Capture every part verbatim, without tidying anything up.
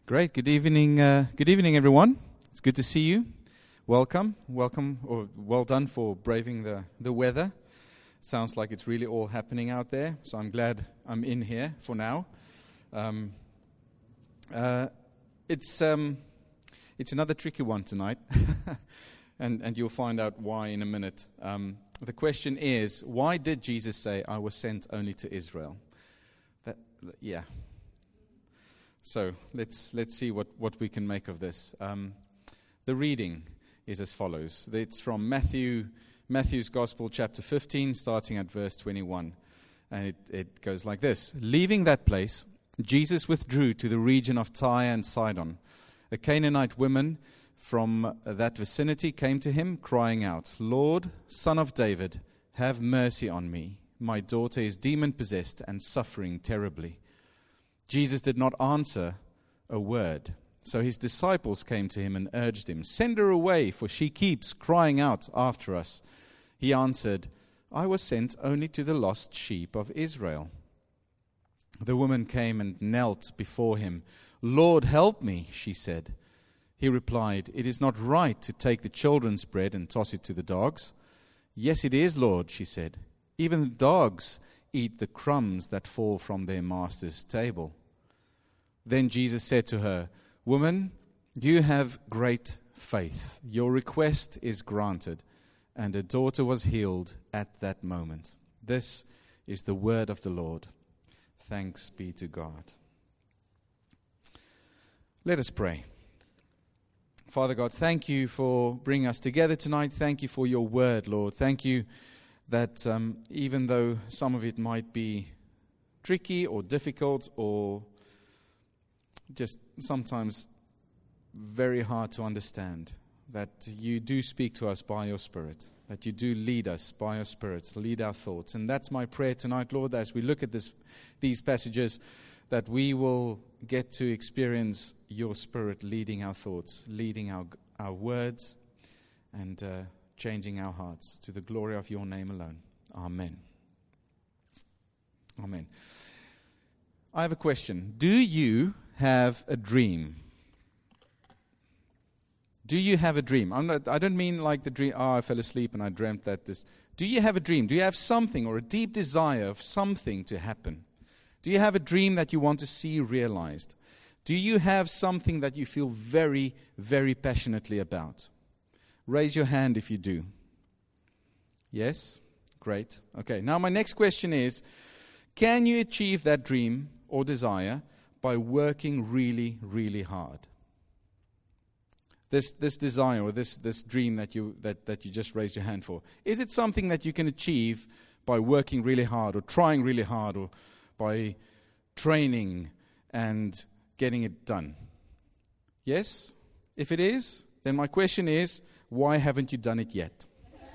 Great. Good evening. Uh, good evening, everyone. It's good to see you. Welcome, welcome, or well done for braving the, the weather. Sounds like it's really all happening out there, so I'm glad I'm in here for now. Um, uh, it's um, it's another tricky one tonight, and and you'll find out why in a minute. Um, the question is, why did Jesus say, "I was sent only to Israel"? That, yeah. So let's let's see what, what we can make of this. Um, the reading is as follows. It's from Matthew Matthew's Gospel, chapter fifteen, starting at verse twenty-one. And it, it goes like this. Leaving that place, Jesus withdrew to the region of Tyre and Sidon. A Canaanite woman from that vicinity came to him, crying out, "Lord, Son of David, have mercy on me. My daughter is demon-possessed and suffering terribly." Jesus did not answer a word. So his disciples came to him and urged him, "Send her away, for she keeps crying out after us." He answered, "I was sent only to the lost sheep of Israel." The woman came and knelt before him. "Lord, help me," she said. He replied, "It is not right to take the children's bread and toss it to the dogs." "Yes, it is, Lord," she said. "Even the dogs eat the crumbs that fall from their master's table." Then Jesus said to her, "Woman, you have great faith. Your request is granted." And her daughter was healed at that moment. This is the word of the Lord. Thanks be to God. Let us pray. Father God, thank you for bringing us together tonight. Thank you for your word, Lord. Thank you that um, even though some of it might be tricky or difficult or just sometimes very hard to understand, that you do speak to us by your Spirit, that you do lead us by your Spirit, lead our thoughts. And that's my prayer tonight, Lord, as we look at this, these passages, that we will get to experience your Spirit leading our thoughts, leading our, our words, and uh, changing our hearts to the glory of your name alone. Amen. Amen. I have a question. Do you have a dream? Do you have a dream? I'm not, I don't mean like the dream, oh, I fell asleep and I dreamt that this. Do you have a dream? Do you have something or a deep desire of something to happen? Do you have a dream that you want to see realized? Do you have something that you feel very, very passionately about? Raise your hand if you do. Yes? Great. Okay, now my next question is, can you achieve that dream or desire by working really, really hard? This this desire or this, this dream that you that, that you just raised your hand for, is it something that you can achieve by working really hard or trying really hard or by training and getting it done? Yes? If it is, then my question is, why haven't you done it yet?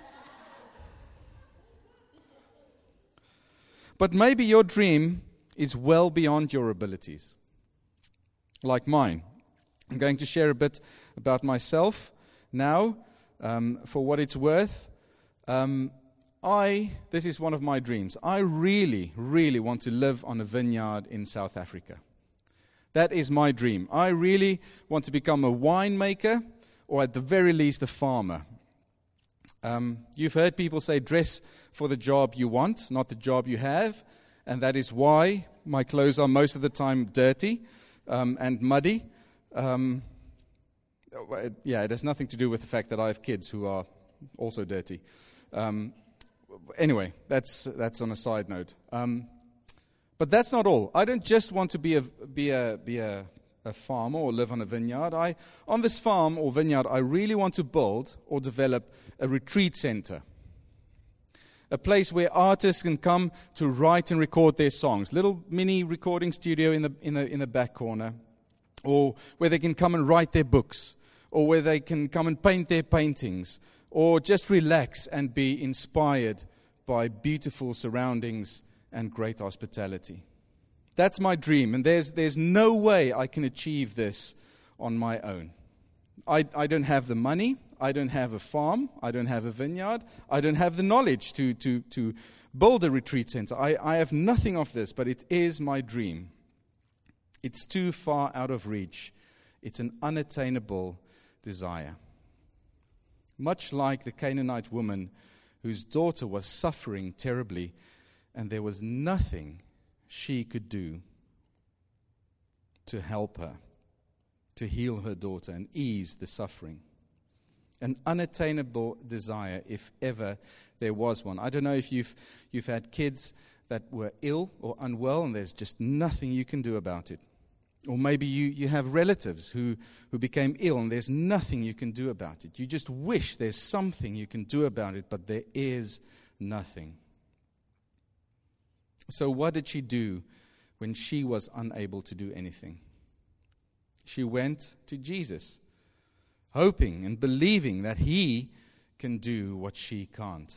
But maybe your dream is well beyond your abilities, like mine. I'm going to share a bit about myself now, um, for what it's worth. Um, I, this is one of my dreams. I really, really want to live on a vineyard in South Africa. That is my dream. I really want to become a winemaker, or at the very least a farmer. Um, you've heard people say, dress for the job you want, not the job you have. And that is why my clothes are most of the time dirty um, and muddy. Um, yeah, it has nothing to do with the fact that I have kids who are also dirty. Um, anyway, that's that's on a side note. Um, but that's not all. I don't just want to be a be a be a, a farmer or live on a vineyard. I on this farm or vineyard, I really want to build or develop a retreat center. A place where artists can come to write and record their songs. Little mini recording studio in the in the in the back corner. Or where they can come and write their books, or where they can come and paint their paintings, or just relax and be inspired by beautiful surroundings and great hospitality. That's my dream, and there's there's no way I can achieve this on my own. I, I don't have the money, I don't have a farm, I don't have a vineyard, I don't have the knowledge to, to, to build a retreat center. I, I have nothing of this, but it is my dream. It's too far out of reach It's an unattainable desire. Much like the Canaanite woman whose daughter was suffering terribly, and there was nothing she could do to help her, to heal her daughter and ease the suffering. An unattainable desire, if ever there was one. I don't know if you've you've had kids that were ill or unwell, and there's just nothing you can do about it. Or maybe you, you have relatives who, who became ill, and there's nothing you can do about it. You just wish there's something you can do about it, but there is nothing. So what did she do when she was unable to do anything? She went to Jesus, hoping and believing that he can do what she can't.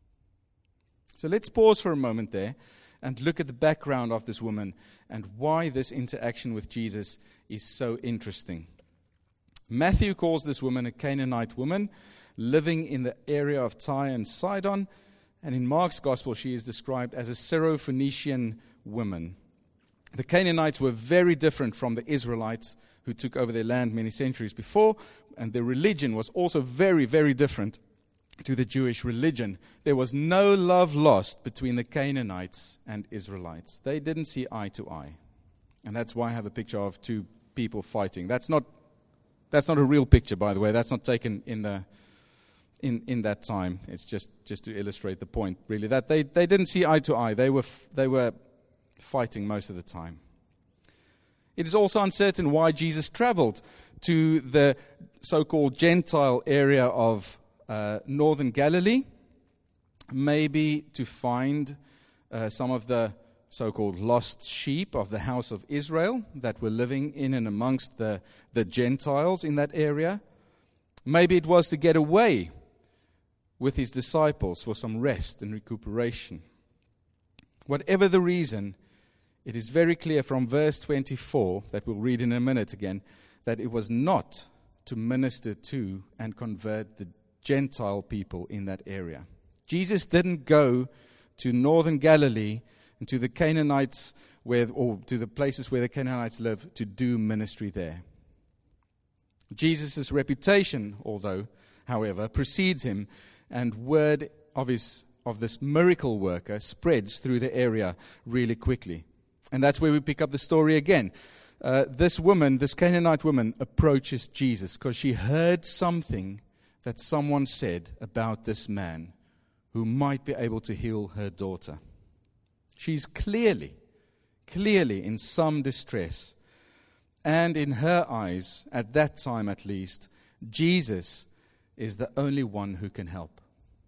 So let's pause for a moment there and look at the background of this woman and why this interaction with Jesus is so interesting. Matthew calls this woman a Canaanite woman living in the area of Tyre and Sidon, and in Mark's gospel she is described as a Syrophoenician woman. The Canaanites were very different from the Israelites who took over their land many centuries before, and their religion was also very, very different to the Jewish religion. There was no love lost between the Canaanites and Israelites. They didn't see eye to eye. And that's why I have a picture of two people fighting. That's not that's not a real picture, by the way. That's not taken in the in, in that time. It's just, just to illustrate the point, really, that they, they didn't see eye to eye. They were f- they were fighting most of the time. It is also uncertain why Jesus traveled to the so-called Gentile area of Uh, northern Galilee, maybe to find uh, some of the so-called lost sheep of the house of Israel that were living in and amongst the, the Gentiles in that area. Maybe it was to get away with his disciples for some rest and recuperation. Whatever the reason, it is very clear from verse twenty-four, that we'll read in a minute again, that it was not to minister to and convert the Gentile people in that area. Jesus didn't go to northern Galilee and to the Canaanites, where, or to the places where the Canaanites live, to do ministry there. Jesus' reputation, although, however, precedes him, and word of his of this miracle worker spreads through the area really quickly. And that's where we pick up the story again. Uh, this woman, this Canaanite woman, approaches Jesus because she heard something that someone said about this man who might be able to heal her daughter. She's clearly, clearly in some distress. And in her eyes, at that time at least, Jesus is the only one who can help.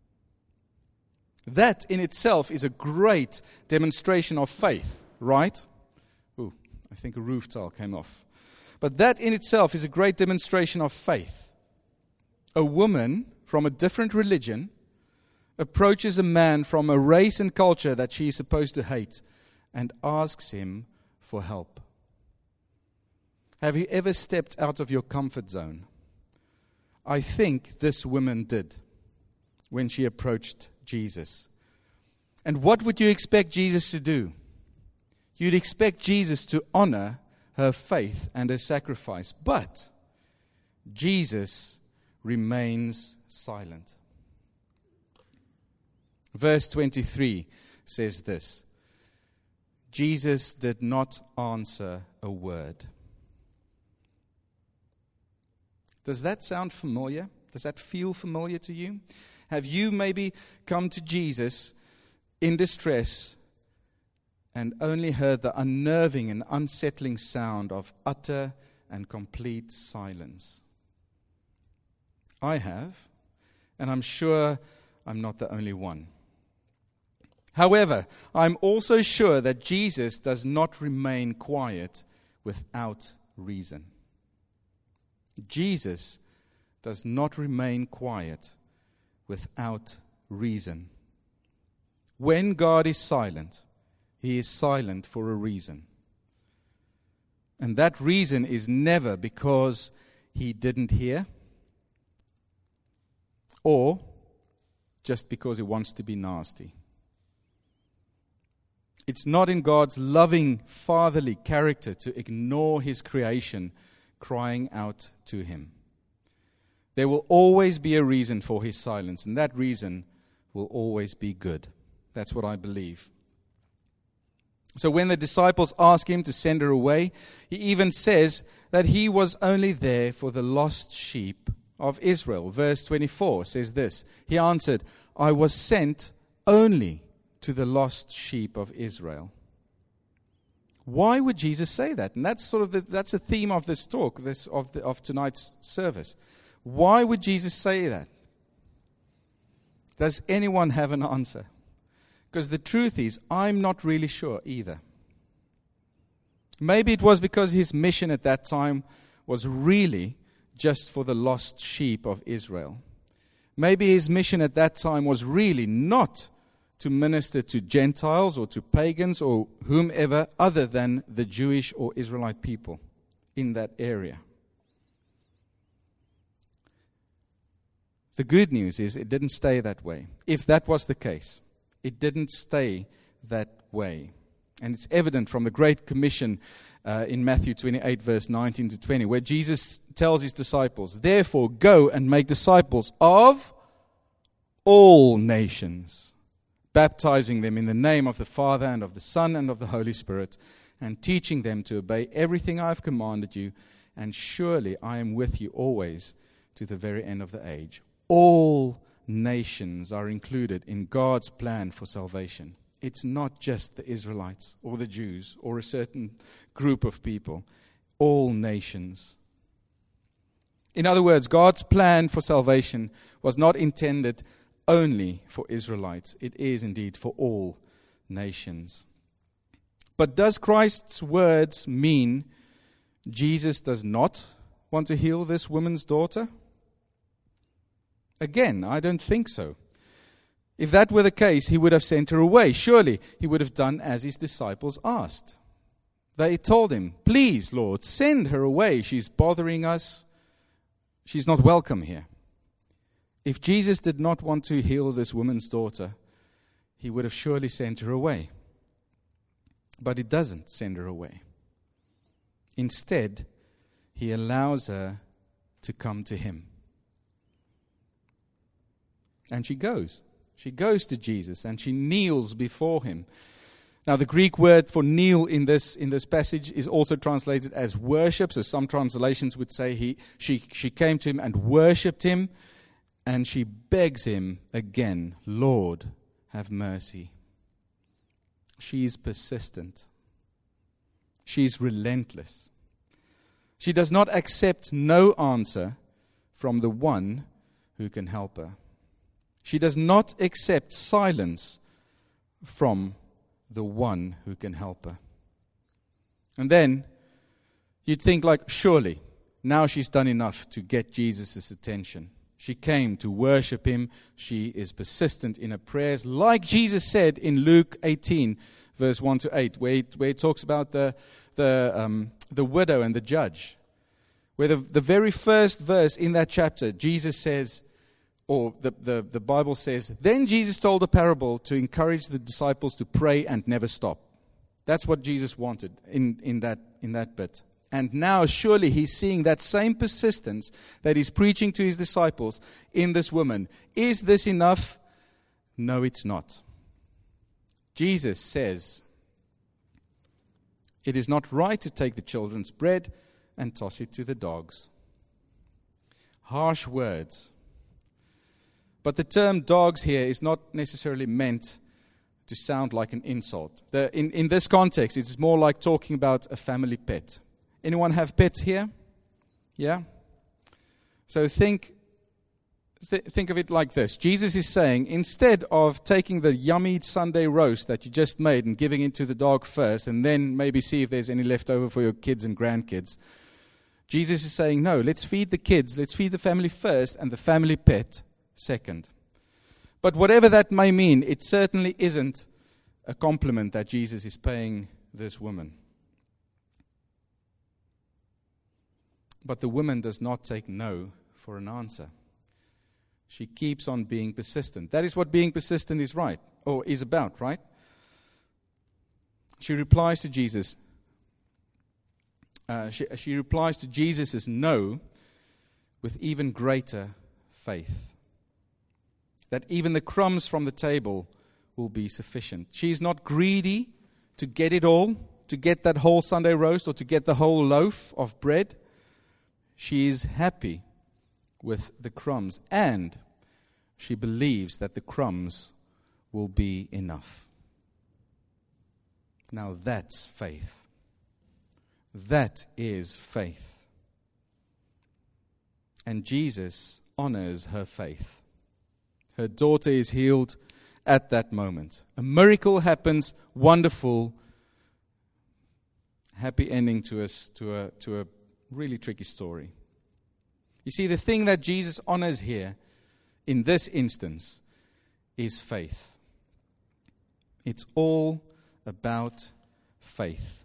That in itself is a great demonstration of faith, right? Ooh, I think a roof tile came off. But that in itself is a great demonstration of faith. A woman from a different religion approaches a man from a race and culture that she is supposed to hate and asks him for help. Have you ever stepped out of your comfort zone? I think this woman did when she approached Jesus. And what would you expect Jesus to do? You'd expect Jesus to honor her faith and her sacrifice. But Jesus remains silent. Verse twenty-three says this: Jesus did not answer a word. Does that sound familiar? Does that feel familiar to you? Have you maybe come to Jesus in distress and only heard the unnerving and unsettling sound of utter and complete silence? I have, and I'm sure I'm not the only one. However, I'm also sure that Jesus does not remain quiet without reason. Jesus does not remain quiet without reason. When God is silent, he is silent for a reason. And that reason is never because he didn't hear, or just because he wants to be nasty. It's not in God's loving, fatherly character to ignore his creation, crying out to him. There will always be a reason for his silence, and that reason will always be good. That's what I believe. So when the disciples ask him to send her away, he even says that he was only there for the lost sheep of Israel. Verse twenty-four says this, he answered, I was sent only to the lost sheep of Israel. Why would Jesus say that? And that's sort of the, that's the theme of this talk, this of the, of tonight's service. Why would Jesus say that? Does anyone have an answer? Because the truth is, I'm not really sure either. Maybe it was because his mission at that time was really just for the lost sheep of Israel. Maybe his mission at that time was really not to minister to Gentiles or to pagans or whomever other than the Jewish or Israelite people in that area. The good news is it didn't stay that way. If that was the case, it didn't stay that way. And it's evident from the Great Commission uh, in Matthew twenty-eight, verse nineteen to twenty, where Jesus tells his disciples, therefore go and make disciples of all nations, baptizing them in the name of the Father and of the Son and of the Holy Spirit, and teaching them to obey everything I have commanded you, and surely I am with you always to the very end of the age. All nations are included in God's plan for salvation. It's not just the Israelites or the Jews or a certain group of people. All nations. In other words, God's plan for salvation was not intended only for Israelites. It is indeed for all nations. But does Christ's words mean Jesus does not want to heal this woman's daughter? Again, I don't think so. If that were the case, he would have sent her away. Surely he would have done as his disciples asked. They told him, please, Lord, send her away. She's bothering us. She's not welcome here. If Jesus did not want to heal this woman's daughter, he would have surely sent her away. But he doesn't send her away. Instead, he allows her to come to him. And she goes. She goes to Jesus and she kneels before him. Now, the Greek word for kneel in this in this passage is also translated as worship. So some translations would say he she she came to him and worshipped him, and she begs him again, Lord, have mercy. She's persistent. She's relentless. She does not accept no answer from the one who can help her. She does not accept silence from the one who can help her. And then you'd think like, surely, now she's done enough to get Jesus' attention. She came to worship him. She is persistent in her prayers, like Jesus said in Luke eighteen, verse one to eight, where he, where he talks about the the um, the widow and the judge. Where the, the very first verse in that chapter, Jesus says, or the, the, the Bible says, then Jesus told a parable to encourage the disciples to pray and never stop. That's what Jesus wanted in, in that in that bit. And now surely he's seeing that same persistence that he's preaching to his disciples in this woman. Is this enough? No, it's not. Jesus says, it is not right to take the children's bread and toss it to the dogs. Harsh words. But the term dogs here is not necessarily meant to sound like an insult. The, in, in this context, it's more like talking about a family pet. Anyone have pets here? Yeah? So think, th- think of it like this. Jesus is saying, instead of taking the yummy Sunday roast that you just made and giving it to the dog first, and then maybe see if there's any left over for your kids and grandkids, Jesus is saying, no, let's feed the kids, let's feed the family first, and the family pet second. But whatever that may mean, it certainly isn't a compliment that Jesus is paying this woman. But the woman does not take no for an answer. She keeps on being persistent. That is what being persistent is right, or is about, right? She replies to Jesus, uh, she, she replies to Jesus' no with even greater faith. That even the crumbs from the table will be sufficient. She is not greedy to get it all, to get that whole Sunday roast or to get the whole loaf of bread. She is happy with the crumbs, and she believes that the crumbs will be enough. Now that's faith. That is faith. And Jesus honors her faith. Her daughter is healed at that moment. A miracle happens, wonderful, happy ending to us to a to a really tricky story. You see, the thing that Jesus honors here in this instance is faith. It's all about faith.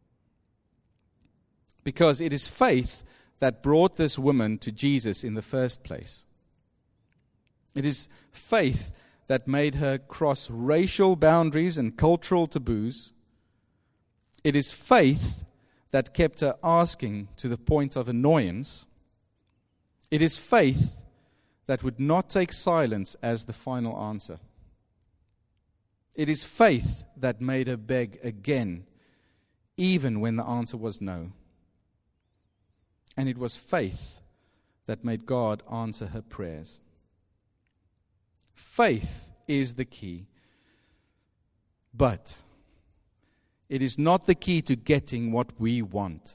Because it is faith that brought this woman to Jesus in the first place. It is faith that made her cross racial boundaries and cultural taboos. It is faith that kept her asking to the point of annoyance. It is faith that would not take silence as the final answer. It is faith that made her beg again, even when the answer was no. And it was faith that made God answer her prayers. Faith is the key. But it is not the key to getting what we want.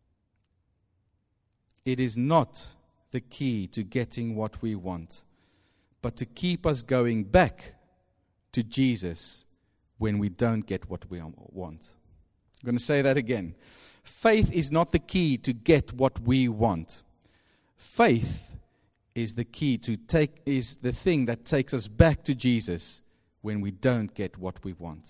It is not the key to getting what we want, but to keep us going back to Jesus when we don't get what we want. I'm going to say that again. Faith is not the key to get what we want. Faith is the key to take, is the thing that takes us back to Jesus when we don't get what we want.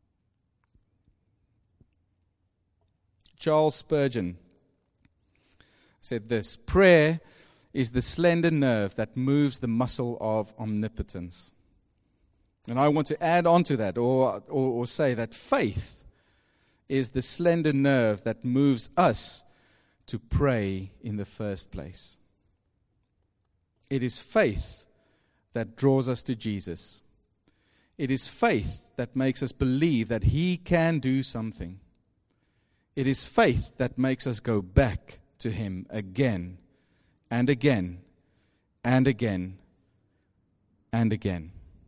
Charles Spurgeon said this: prayer is the slender nerve that moves the muscle of omnipotence. And I want to add on to that, or, or, or say that faith is the slender nerve that moves us to pray in the first place. It is faith that draws us to Jesus. It is faith that makes us believe that He can do something. It is faith that makes us go back to Him again and again and again and again.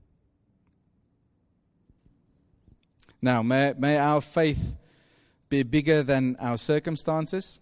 Now, may, may our faith be bigger than our circumstances.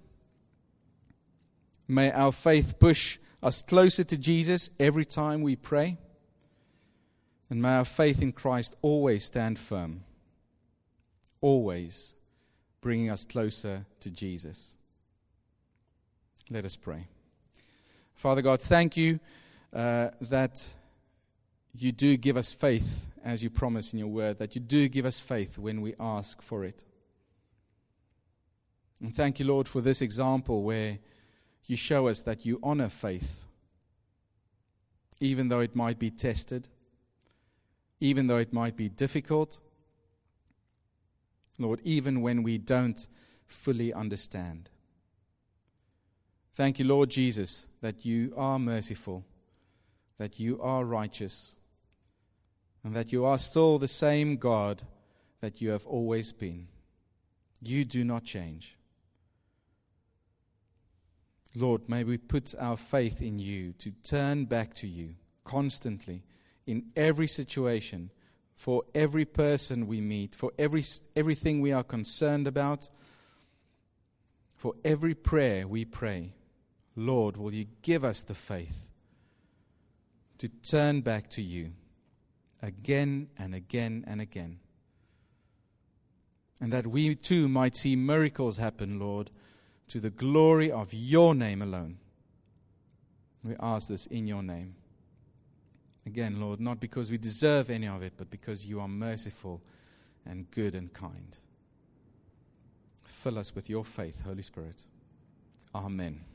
May our faith push us closer to Jesus every time we pray. And may our faith in Christ always stand firm. Always bringing us closer to Jesus. Let us pray. Father God, thank you uh, that you do give us faith, as you promise in your word, that you do give us faith when we ask for it. And thank you, Lord, for this example where you show us that you honor faith, even though it might be tested, even though it might be difficult. Lord, even when we don't fully understand. Thank you, Lord Jesus, that you are merciful, that you are righteous, and that you are still the same God that you have always been. You do not change. Lord, may we put our faith in you to turn back to you constantly in every situation, for every person we meet, for every everything we are concerned about, for every prayer we pray. Lord, will you give us the faith to turn back to you again and again and again. And that we too might see miracles happen, Lord, to the glory of your name alone. We ask this in your name. Again, Lord, not because we deserve any of it, but because you are merciful and good and kind. Fill us with your faith, Holy Spirit. Amen.